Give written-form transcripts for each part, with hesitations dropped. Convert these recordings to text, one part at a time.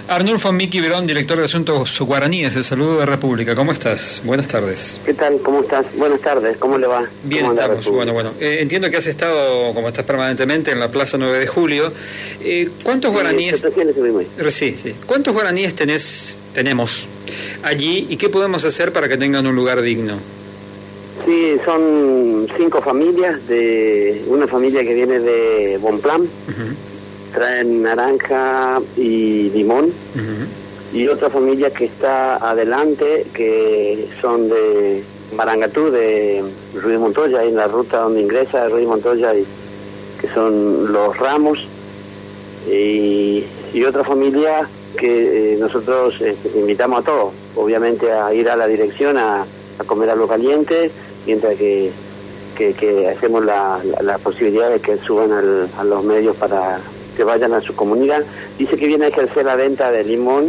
Arnulfo Miki Verón, director de Asuntos Guaraníes, el Saludo de República. ¿Cómo estás? Buenas tardes. ¿Qué tal? ¿Cómo estás? Buenas tardes. ¿Cómo le va? Bien, estamos. Bueno. Entiendo que has estado, como estás permanentemente, en la Plaza 9 de Julio. ¿Cuántos guaraníes? Sí. ¿Cuántos guaraníes tenemos allí y qué podemos hacer para que tengan un lugar digno? Sí, son 5 familias, de una familia que viene de Bonpland. Traen naranja y limón, y otra familia que está adelante, que son de Marangatú, de Ruiz Montoya, ahí en la ruta donde ingresa Ruiz Montoya, que son los Ramos, y otra familia que nosotros invitamos a todos, obviamente, a ir a la dirección a comer algo caliente, mientras que hacemos la posibilidad de que suban a los medios para que vayan a su comunidad. Dice que viene a ejercer la venta de limón.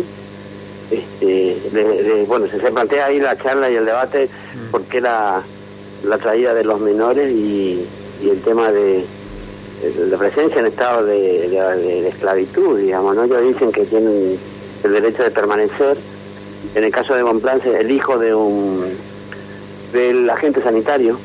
Bueno, se plantea ahí la charla y el debate, por qué la traída de los menores y el tema de la presencia en estado de esclavitud, digamos, ¿no? Ellos dicen que tienen el derecho de permanecer. En el caso de Bonpland, el hijo del agente sanitario,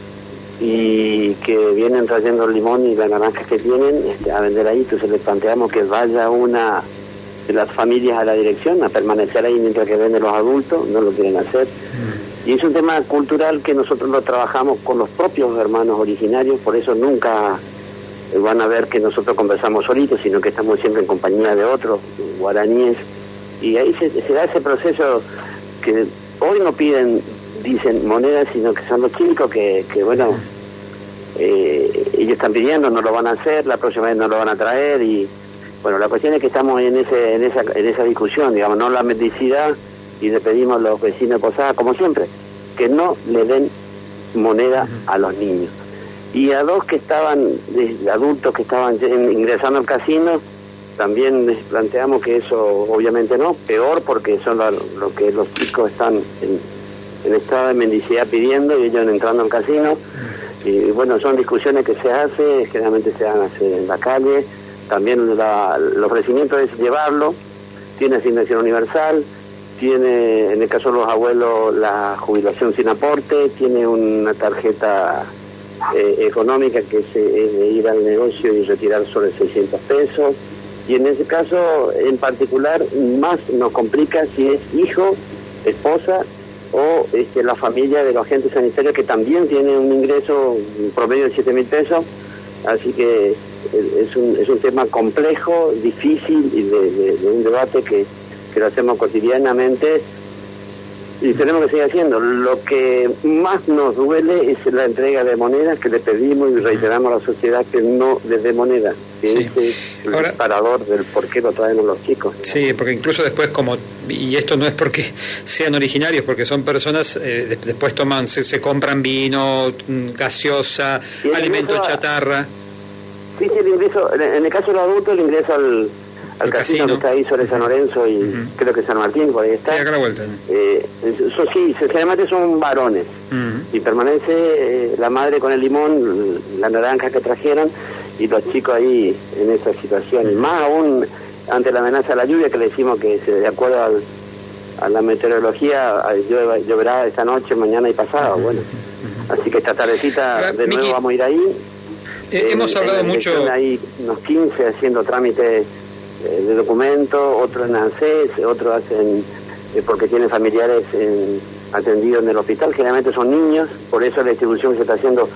y que vienen trayendo el limón y la naranja que tienen a vender ahí. Entonces le planteamos que vaya una de las familias a la dirección a permanecer ahí mientras que venden los adultos. No lo quieren hacer, y es un tema cultural que nosotros lo trabajamos con los propios hermanos originarios. Por eso nunca van a ver que nosotros conversamos solitos, sino que estamos siempre en compañía de otros guaraníes, y ahí se da ese proceso que hoy no dicen monedas, sino que son los chicos que bueno, ellos están pidiendo, no lo van a hacer, la próxima vez no lo van a traer. Y bueno, la cuestión es que estamos en esa discusión, digamos, no la mendicidad, y le pedimos a los vecinos de Posada, como siempre, que no le den moneda a los niños. Y a 2 que estaban, adultos que estaban ingresando al casino, también les planteamos que eso obviamente no, peor, porque son lo que los chicos están en estado de mendicidad pidiendo, y ellos entrando al casino. Y bueno, son discusiones que se hacen, generalmente se hace en la calle. También el ofrecimiento es llevarlo, tiene asignación universal, tiene, en el caso de los abuelos, la jubilación sin aporte, tiene una tarjeta económica que es ir al negocio y retirar sobre 600 pesos. Y en ese caso en particular más nos complica si es hijo, esposa o la familia de los agentes sanitarios, que también tiene un ingreso promedio de 7.000 pesos. Así que es un tema complejo, difícil, y de un debate que lo hacemos cotidianamente, y tenemos que seguir haciendo. Lo que más nos duele es la entrega de monedas, que le pedimos y reiteramos a la sociedad que no les dé moneda, que ese es el disparador del por qué lo traemos los chicos, ¿no? Sí, porque incluso después, y esto no es porque sean originarios, porque son personas, después se compran vino, gaseosa, alimento chatarra. Sí, el ingreso, en el caso de los adultos, el ingreso al casino que está ahí sobre San Lorenzo y creo que San Martín, por ahí está. Sí, acá a la vuelta. Eso sí, generalmente son varones, y permanece la madre con el limón, la naranja que trajeron, y los chicos ahí en esa situación. Y más aún ante la amenaza de la lluvia, que le decimos que de acuerdo a la meteorología lloverá esta noche, mañana y pasado. Bueno, así que esta tardecita de nuevo vamos a ir ahí. Hemos hablado mucho. Hay unos 15 haciendo trámites de documentos, otros en ANSES, otros hacen porque tienen familiares atendidos en el hospital. Generalmente son niños, por eso la distribución se está haciendo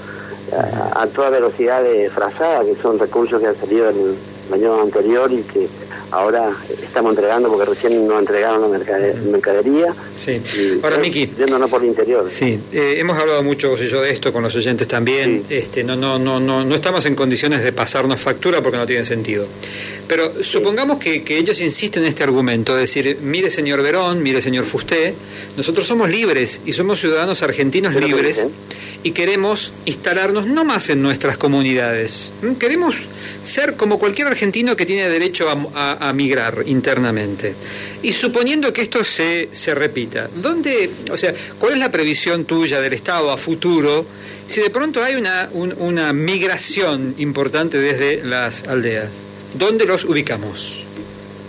a toda velocidad de frazada, que son recursos que han salido el año anterior y que ahora estamos entregando, porque recién nos entregaron la mercadería. Sí. Ahora, Miki, yéndonos por el interior. Sí, hemos hablado mucho vos y yo de esto con los oyentes también. Sí. No estamos en condiciones de pasarnos factura porque no tiene sentido. Pero supongamos que ellos insisten en este argumento, de decir, mire señor Verón, mire señor Fusté, nosotros somos libres y somos ciudadanos argentinos libres, y queremos instalarnos no más en nuestras comunidades. Queremos ser como cualquier argentino que tiene derecho a migrar internamente. Y suponiendo que esto se repita, ¿cuál es la previsión tuya del Estado a futuro si de pronto hay una migración importante desde las aldeas? ¿Dónde los ubicamos?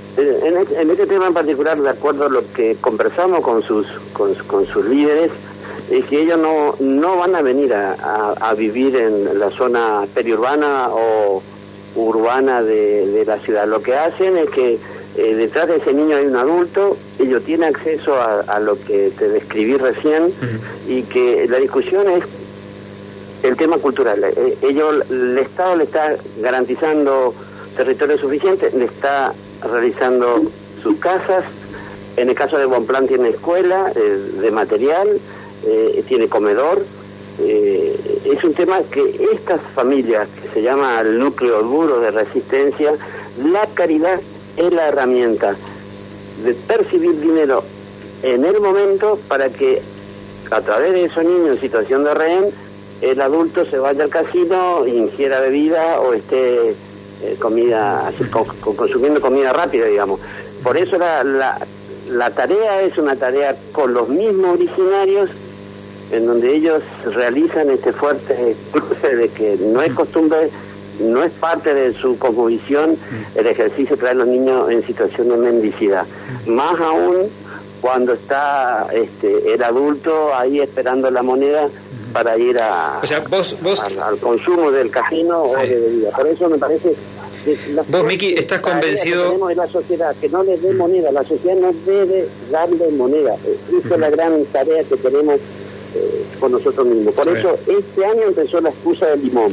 En este tema en particular, de acuerdo a lo que conversamos con sus líderes, es que ellos no van a venir a vivir en la zona periurbana o urbana de la ciudad. Lo que hacen es que detrás de ese niño hay un adulto, ellos tienen acceso a lo que te describí recién, y que la discusión es el tema cultural. El Estado le está garantizando territorio suficiente, le está realizando sus casas. En el caso de Bonplan tiene escuela de material, tiene comedor. Es un tema que estas familias, que se llama el núcleo duro de resistencia, la caridad es la herramienta de percibir dinero en el momento para que a través de esos niños en situación de rehén el adulto se vaya al casino, ingiera bebida o esté consumiendo comida rápida, digamos. Por eso la tarea es una tarea con los mismos originarios, en donde ellos realizan este fuerte cruce de que no es costumbre, no es parte de su cosmovisión el ejercicio de traer a los niños en situación de mendicidad. Más aún cuando está el adulto ahí esperando la moneda para ir al consumo del casino o de bebida. Por eso me parece que vos, Miki, estás convencido que tenemos de la sociedad, que no les dé moneda. La sociedad no debe darle moneda. Esa es la gran tarea que tenemos con nosotros mismos. Por eso este año empezó la excusa del limón,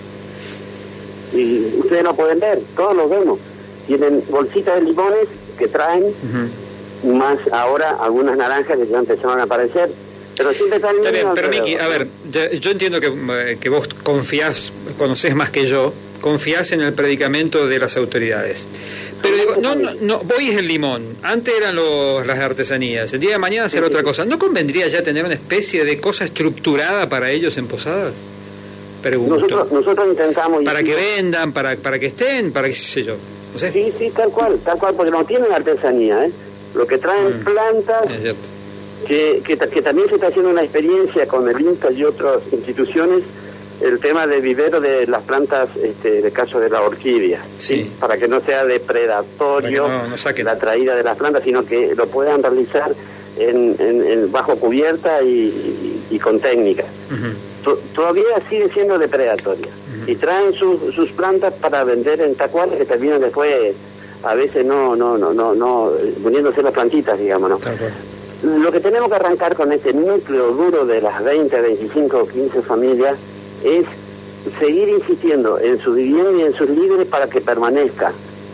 y ustedes lo pueden ver, todos los vemos, tienen bolsitas de limones que traen, más ahora algunas naranjas que ya empezaron a aparecer, pero siempre están está bien, pero Miki, a ver, yo entiendo que vos conocés más que yo, confías en el predicamento de las autoridades. Pero digo, no, hoy es el limón, antes eran las artesanías, el día de mañana será otra cosa. ¿No convendría ya tener una especie de cosa estructurada para ellos en Posadas? Pregunto. Nosotros intentamos... Para que vendan, para que estén, para que sé yo. No sé. Sí, tal cual, porque no tienen artesanía, ¿eh? Lo que traen plantas... Es cierto. Que también se está haciendo una experiencia con el INTA y otras instituciones, el tema de vivero de las plantas, de caso de la orquídea, ¿sí? Para que no sea depredatorio la traída de las plantas, sino que lo puedan realizar en bajo cubierta y con técnica. Todavía sigue siendo depredatoria, y traen sus plantas para vender en tacuales que terminan después a veces no poniéndose las plantitas, digamos, ¿no? Lo que tenemos que arrancar con este núcleo duro de las 20, 25 o 15 familias es seguir insistiendo en su vivienda y en sus líderes para que permanezca.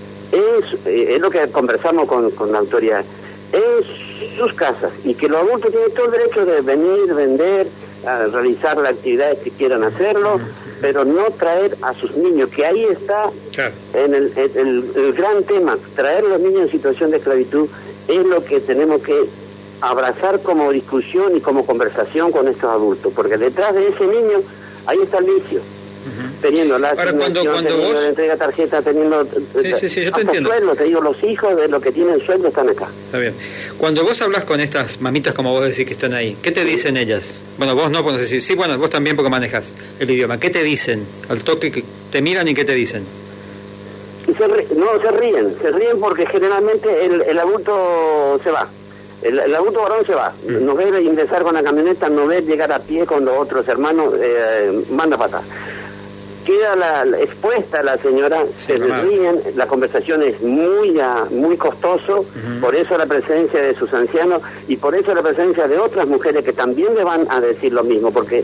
Es lo que conversamos con la autoridad. Es sus casas, y que los adultos tienen todo el derecho de venir, vender, a realizar las actividades que quieran hacerlo, pero no traer a sus niños, que ahí está en el gran tema. Traer a los niños en situación de esclavitud es lo que tenemos que abrazar como discusión y como conversación con estos adultos, porque detrás de ese niño ahí está el vicio, teniendo la asignación, teniendo la entrega de tarjeta, teniendo yo te entiendo. Sueldo, te digo, los hijos de los que tienen sueldo están acá. Está bien. Cuando vos hablas con estas mamitas, como vos decís, que están ahí, ¿qué te dicen ellas? Bueno, vos no podés decir, sí, bueno, vos también porque manejas el idioma. ¿Qué te dicen? Al toque que te miran y ¿qué te dicen? Se ríen porque generalmente el adulto se va. El adulto varón se va, nos ve ingresar con la camioneta, nos ve llegar a pie con los otros hermanos, manda para atrás. Queda expuesta la señora, se ríen, la conversación es muy costoso, por eso la presencia de sus ancianos y por eso la presencia de otras mujeres que también le van a decir lo mismo, porque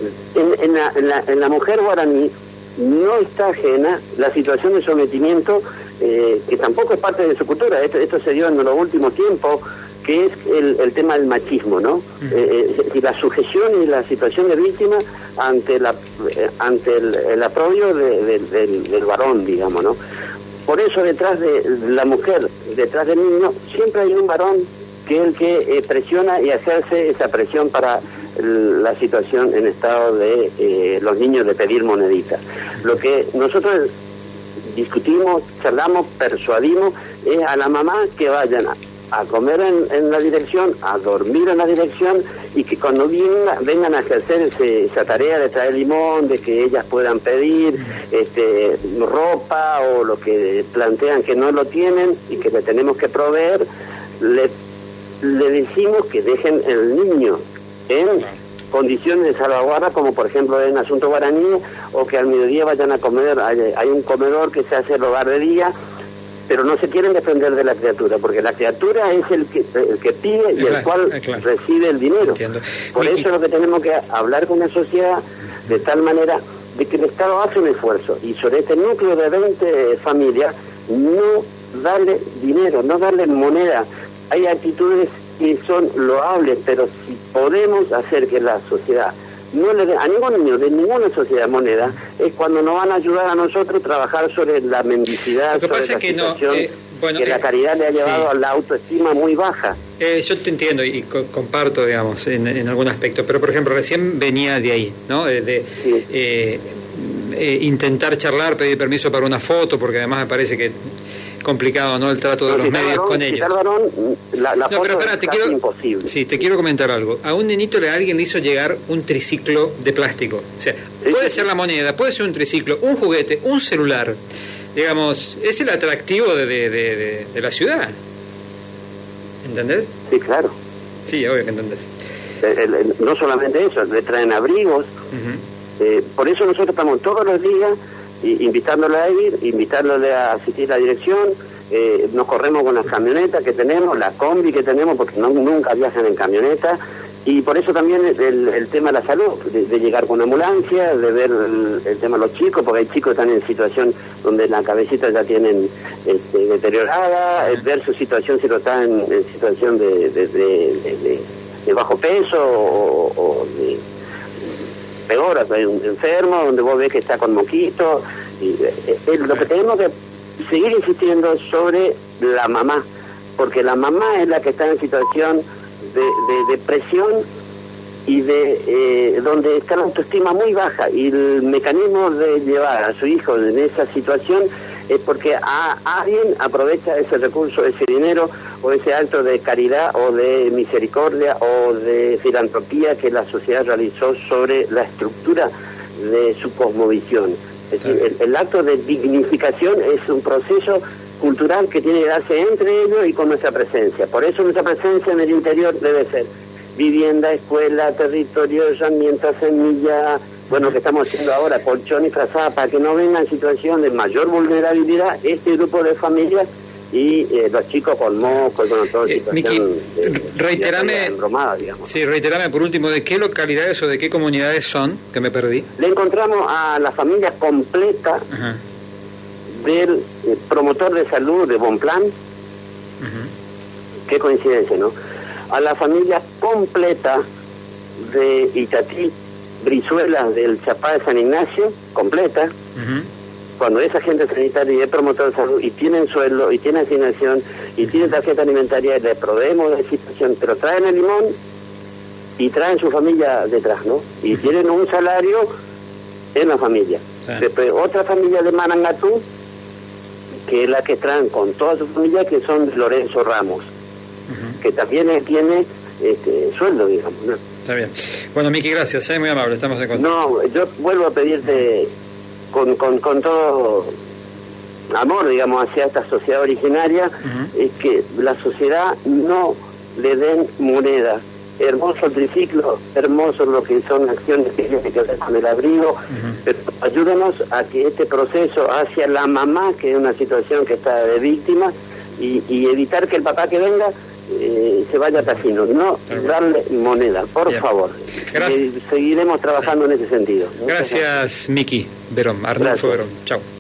en la mujer guaraní no está ajena la situación de sometimiento, que tampoco es parte de su cultura. Esto se dio en los últimos tiempos, que es el tema del machismo, ¿no? Y la sujeción y la situación de víctima ante el aprobio del varón, digamos, ¿no? Por eso detrás de la mujer, detrás del niño, siempre hay un varón que es el que presiona y ejerce esa presión para la situación en estado de los niños de pedir moneditas. Lo que nosotros discutimos, charlamos, persuadimos es a la mamá que vayan a comer en la dirección, a dormir en la dirección, y que cuando vengan a ejercer esa tarea de traer limón, de que ellas puedan pedir ropa o lo que plantean que no lo tienen y que le tenemos que proveer, le decimos que dejen el niño en condiciones de salvaguarda, como por ejemplo en Asunto Guaraní, o que al mediodía vayan a comer. Hay un comedor que se hace el hogar de día, pero no se quieren defender de la criatura, porque la criatura es el que pide y el cual recibe el dinero. Entiendo. Por eso es lo que tenemos que hablar con la sociedad, de tal manera de que el Estado hace un esfuerzo, y sobre este núcleo de 20 familias, no darle dinero, no darle moneda. Hay actitudes que son loables, pero si podemos hacer que la sociedad no le dé a ningún niño de ninguna sociedad moneda, es cuando nos van a ayudar a nosotros a trabajar sobre la mendicidad, sobre la situación que la caridad le ha llevado a la autoestima muy baja. Yo te entiendo y comparto, digamos, en algún aspecto, pero por ejemplo, recién venía de ahí, ¿no? Intentar charlar, pedir permiso para una foto, porque además me parece que complicado, ¿no? El trato de los medios con ellos. La foto pero espera, es imposible. Sí, te quiero comentar algo. A un nenito alguien le hizo llegar un triciclo de plástico. O sea, puede ser la moneda, puede ser un triciclo, un juguete, un celular. Digamos, es el atractivo de la ciudad. ¿Entendés? Sí, claro. Sí, obvio que entendés. No solamente eso, le traen abrigos. Por eso nosotros estamos todos los días invitándole a ir, invitándole a asistir a la dirección. Nos corremos con las camionetas que tenemos, la combi que tenemos, porque nunca viajan en camioneta, y por eso también el tema de la salud, de llegar con ambulancia, de ver el tema de los chicos, porque hay chicos que están en situación donde la cabecita ya tienen deteriorada, ver su situación si lo están en situación de bajo peso o de peor, hay un enfermo donde vos ves que está con moquito, y lo que tenemos que seguir insistiendo sobre la mamá, porque la mamá es la que está en situación de depresión y donde está la autoestima muy baja, y el mecanismo de llevar a su hijo en esa situación es porque alguien aprovecha ese recurso, ese dinero o ese acto de caridad o de misericordia o de filantropía que la sociedad realizó sobre la estructura de su cosmovisión. Es decir, el acto de dignificación es un proceso cultural que tiene que darse entre ellos y con nuestra presencia. Por eso nuestra presencia en el interior debe ser vivienda, escuela, territorio, herramientas, semilla, bueno, que estamos haciendo ahora, colchón y frazada, para que no vengan en situación de mayor vulnerabilidad este grupo de familias y los chicos con mocos, con toda situación Miki, reiterame por último, ¿de qué localidades o de qué comunidades son? Que me perdí. Le encontramos a la familia completa del promotor de salud de Bonplan. Qué coincidencia, ¿no? A la familia completa de Itatí, Brizuela, del Chapá de San Ignacio, completa. Cuando es agente sanitario y es promotor de salud y tienen sueldo y tienen asignación y tienen tarjeta alimentaria, le proveemos de situación, pero traen el limón y traen su familia detrás, ¿no? Y tienen un salario en la familia. Después otra familia de Manangatú, que es la que traen con toda su familia, que son Lorenzo Ramos, que también tiene sueldo, digamos, ¿no? Está bien. Bueno, Miki, gracias, muy amable, estamos de contacto. No, yo vuelvo a pedirte con todo amor, digamos, hacia esta sociedad originaria, es que la sociedad no le den moneda. Hermoso el triciclo, hermoso lo que son acciones que tienen que ver con el abrigo, pero ayúdenos a que este proceso hacia la mamá, que es una situación que está de víctima, y evitar que el papá que venga se vaya a casinos, no darle moneda, por favor. Seguiremos trabajando en ese sentido. Gracias, Miki Verón, Arnulfo Verón. Chao.